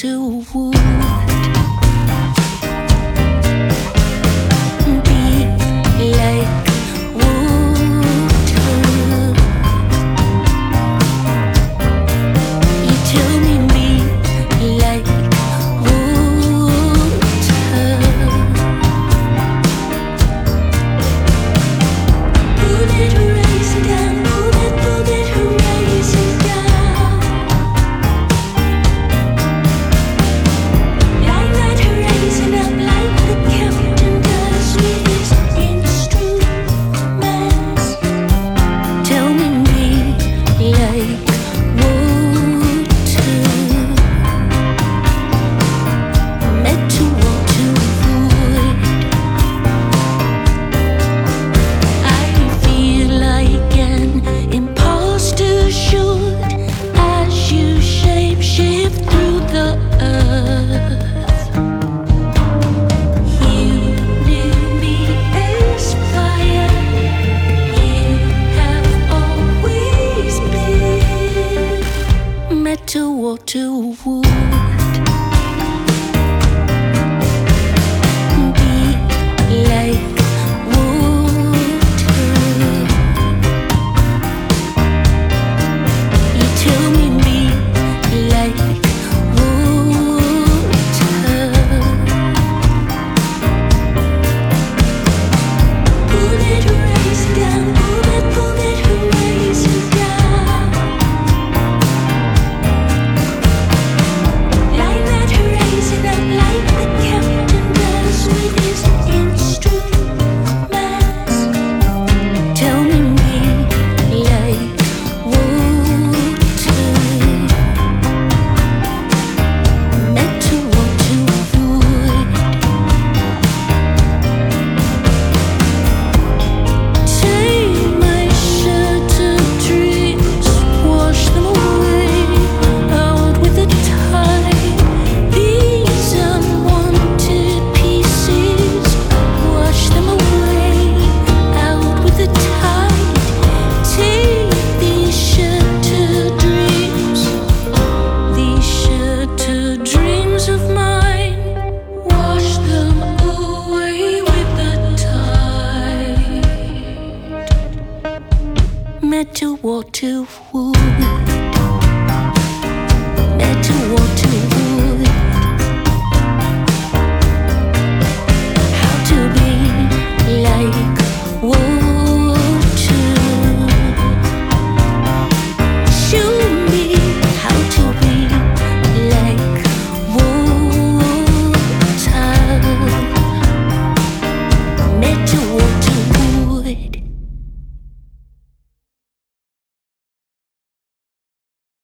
to wood. Be like water. You tell me be like water. Pull it, raise it down. Pull it, raise it down. Like that, raising up like the captain does with his instruments. Tell me be like water, meant to walk to avoid. I feel like an imposter should, as you shape shift through the earth. You knew me as fire. You have always been meant to walk to wood. Be like water. You tell me be like water. Pull it, raise it down. Pull it, raise it down. Like that, raising up like the captain does with his instruments. Tell me be like water, meant to walk to avoid. Take my shattered dreams, wash them away, out with the tide. These unwanted pieces, wash them away, out with the tide. Take these shattered dreams of mine, wash them away with the tide. Meant to walk to wood.